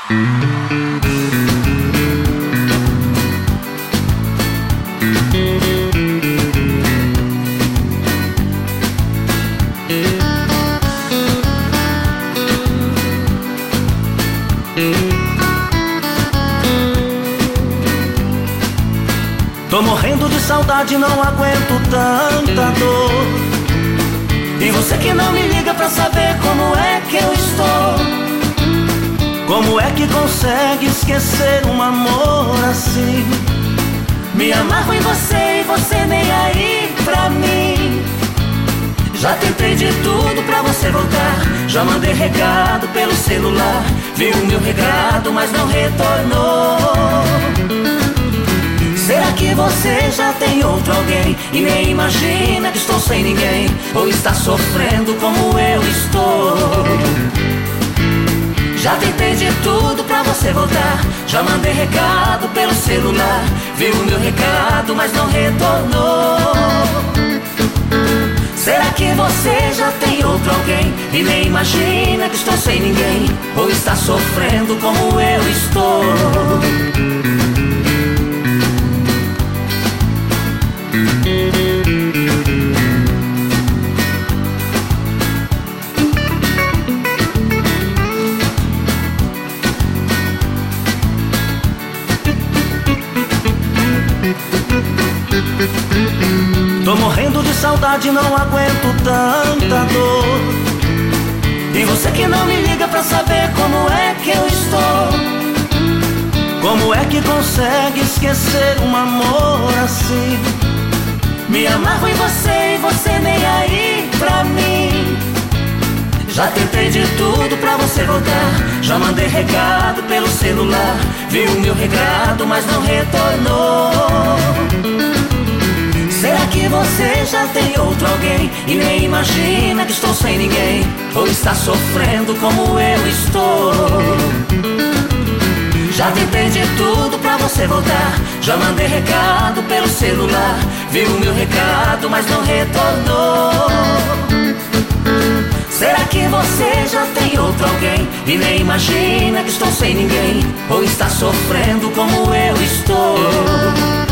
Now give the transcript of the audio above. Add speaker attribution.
Speaker 1: Tô morrendo de saudade, não aguento tanta dor. E você que não me liga pra saber como é que eu estou. Como é que consegue esquecer um amor assim? Me amarro em você e você nem aí pra mim. Já tentei de tudo pra você voltar. Já mandei recado pelo celular. Viu o meu recado, mas não retornou. Será que você já tem outro alguém e nem imagina que estou sem ninguém? Ou está sofrendo como eu estou? Já tentei de tudo pra você voltar. Já mandei recado pelo celular. Viu o meu recado, mas não retornou. Será que você já tem outro alguém e nem imagina que estou sem ninguém? Ou está sofrendo como eu estou? Tô morrendo de saudade, não aguento tanta dor. E você que não me liga pra saber como é que eu estou. Como é que consegue esquecer um amor assim? Me amarro em você e você nem aí pra mim. Já tentei de tudo pra você voltar. Já mandei recado pelo celular. Viu o meu recado, mas não retornou. Será que você já tem outro alguém e nem imagina que estou sem ninguém? Ou está sofrendo como eu estou? Já tentei de tudo pra você voltar. Já mandei recado pelo celular. Viu o meu recado, mas não retornou. Será que você já tem outro alguém e nem imagina que estou sem ninguém? Ou está sofrendo como eu estou?